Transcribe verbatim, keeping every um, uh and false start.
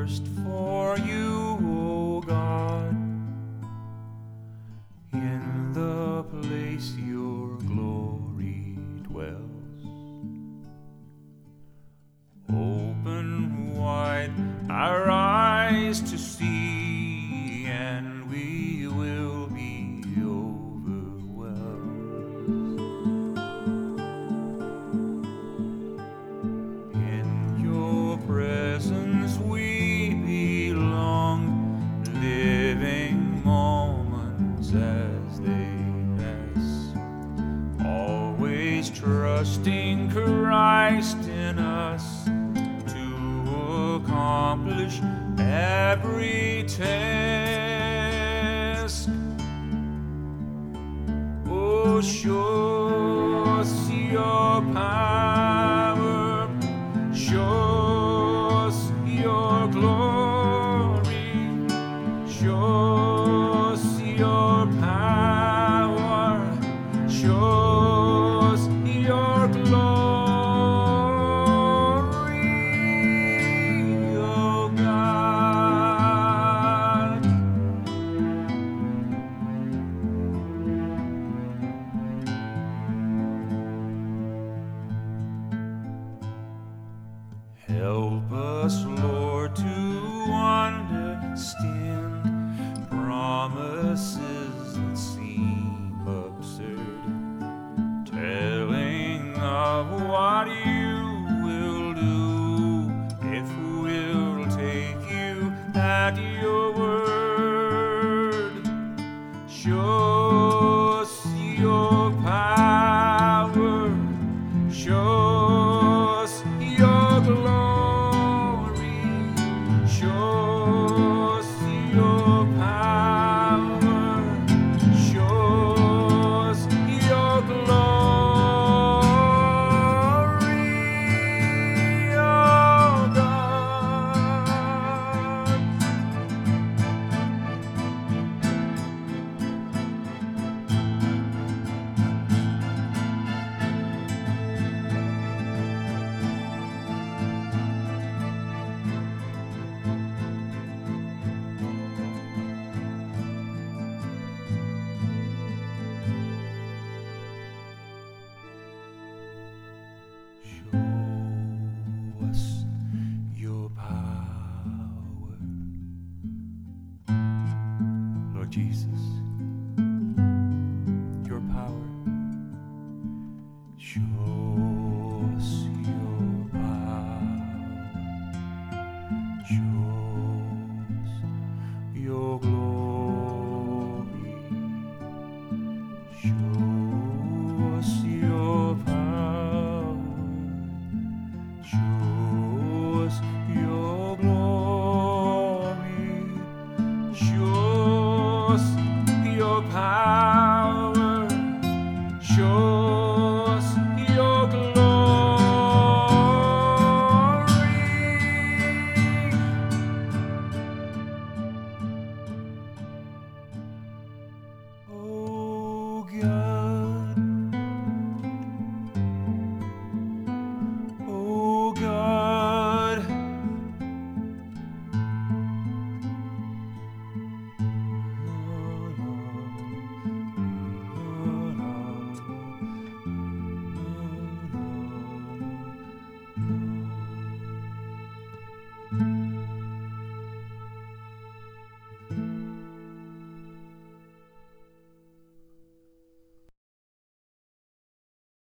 thirst for you, O God, in the place your glory dwells. Open wide our eyes to see, and we will be overwhelmed. In your presence we belong, living moments as they pass, always trusting Christ in us to accomplish every task. Oh, show us your power, show us your glory, show us your power, show us your glory, oh God. Help us, Lord, to understand promises that seem absurd, telling of what you will do if we'll take you at your word. Show us your power, show us your glory, show us your power, show us your glory, oh God. Show us your power, Lord Jesus, your power. Show us your power, show